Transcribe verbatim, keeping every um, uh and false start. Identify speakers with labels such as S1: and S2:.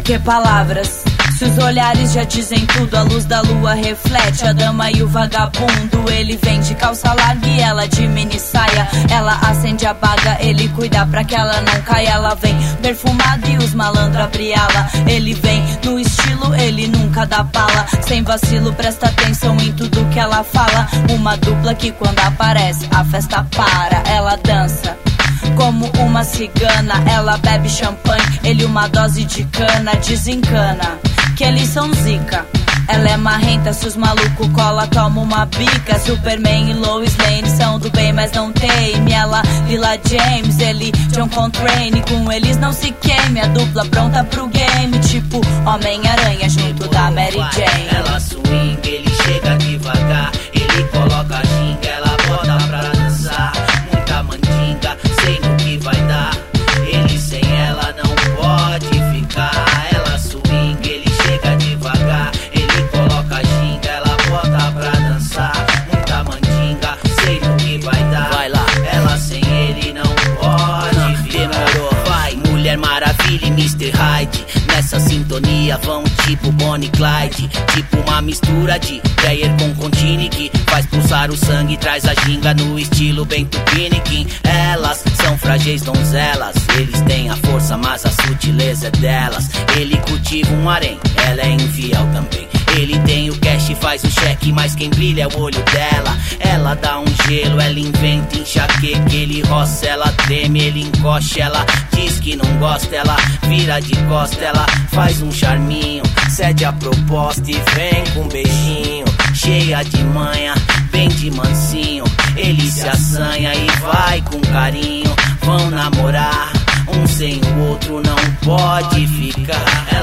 S1: que palavras? Se os olhares já dizem tudo, a luz da lua reflete a dama e o vagabundo. Ele vem de calça larga e ela de mini saia. Ela acende a baga, ele cuida pra que ela não caia. Ela vem perfumada e os malandros abriá-la. Ele vem no estilo, ele nunca dá bala. Sem vacilo, presta atenção em tudo que ela fala. Uma dupla que quando aparece, a festa para. Ela dança como uma cigana, ela bebe champanhe, ele uma dose de cana. Desencana que eles são zica. Ela é marrenta, se os malucos cola, toma uma bica. Superman e Lois Lane são do bem, mas não teme. Ela, Lila James, ele, John Coltrane. Com eles não se queime, a dupla pronta pro game. Tipo Homem-Aranha junto da Mary Jane.
S2: Ela swing, ele chega devagar. Ele coloca a ginga, ela bota pra dançar. Muita mandinga, sei no que vai dar. Ele sem ela não pode ficar. Ela swing, ele chega devagar. Ele coloca a ginga, ela bota pra dançar. Muita mandinga, sei no que vai dar. Vai lá, ela sem ele não pode não, ficar. Demorou, vai. Mulher Maravilha e mister Hyde, nessa sintonia vão tipo Bonnie e Clyde. Tipo uma mistura de Dreyer com Contini, que faz pulsar o sangue, traz a ginga no estilo bem tupiniquim. Elas são frágeis donzelas, eles têm a força, mas a sutileza é delas. Ele cultiva um harém, ela é infiel também. Ele tem o cash e faz o cheque, mas quem brilha é o olho dela. Ela dá um gelo, ela inventa enxaqueca. Ele roça, ela treme, ele encoxa. Ela diz que não gosta, ela vira de costa. Ela faz um charminho, cede a proposta e vem com um beijinho. Cheia de manha, bem de mansinho. Ele se assanha e vai com carinho. Vão namorar, um sem o outro não pode ficar.